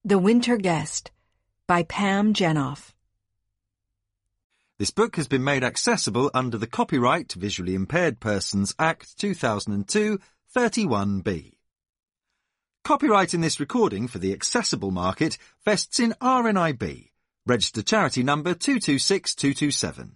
The Winter Guest by Pam Jenoff. This book has been made accessible under the Copyright Visually Impaired Persons Act 2002, 31B. Copyright in this recording for the accessible market vests in RNIB, registered charity number 226227.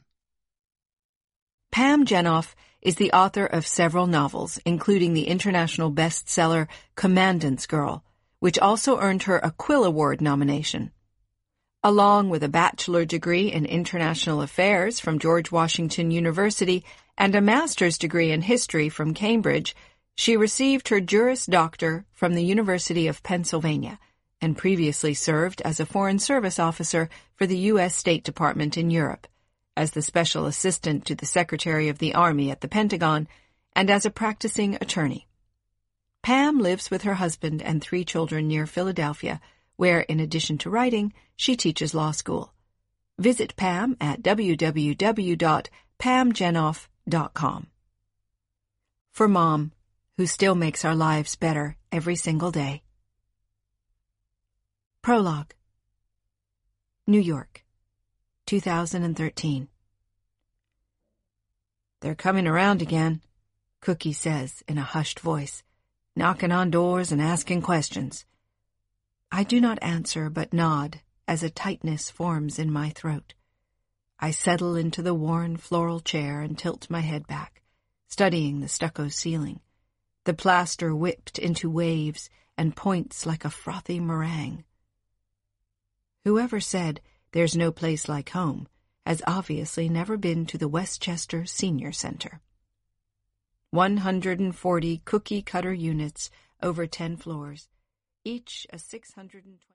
Pam Jenoff is the author of several novels, including the international bestseller Commandant's Girl, which also earned her a Quill Award nomination. Along with a bachelor degree in international affairs from George Washington University and a master's degree in history from Cambridge, she received her Juris Doctor from the University of Pennsylvania and previously served as a Foreign Service officer for the U.S. State Department in Europe, as the special assistant to the Secretary of the Army at the Pentagon, and as a practicing attorney. Pam lives with her husband and 3 children near Philadelphia, where, in addition to writing, she teaches law school. Visit Pam at www.pamjenoff.com. For Mom, who still makes our lives better every single day. Prologue. New York, 2013. "They're coming around again," Cookie says in a hushed voice, knocking on doors and asking questions. I do not answer but nod as a tightness forms in my throat. I settle into the worn floral chair and tilt my head back, studying the stucco ceiling, the plaster whipped into waves and points like a frothy meringue. Whoever said there's no place like home has obviously never been to the Westchester Senior Center. 140 cookie-cutter units over 10 floors, each a 620...